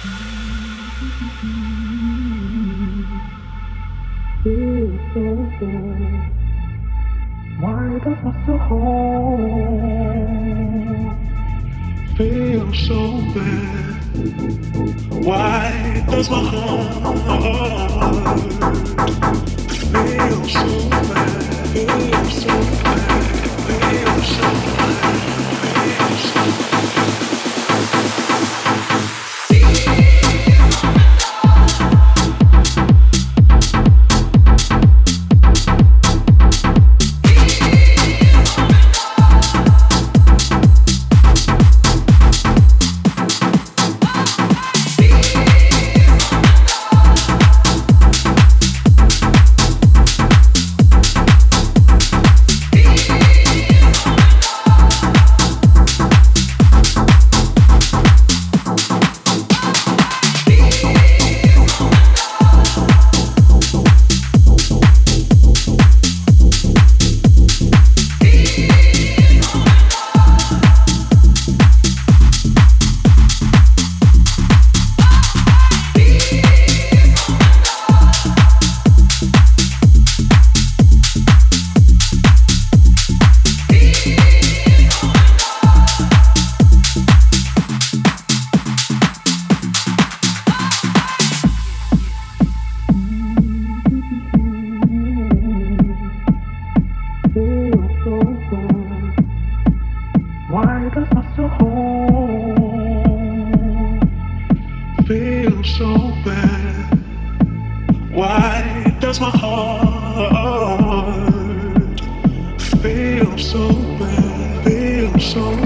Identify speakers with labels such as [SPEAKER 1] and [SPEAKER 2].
[SPEAKER 1] Feel so bad. Why does my soul feel so bad? Why does my heart feel so bad? Feel so bad. Feel so bad. Feel so Why does my soul feel so bad? Why does my heart feel so bad? Feel so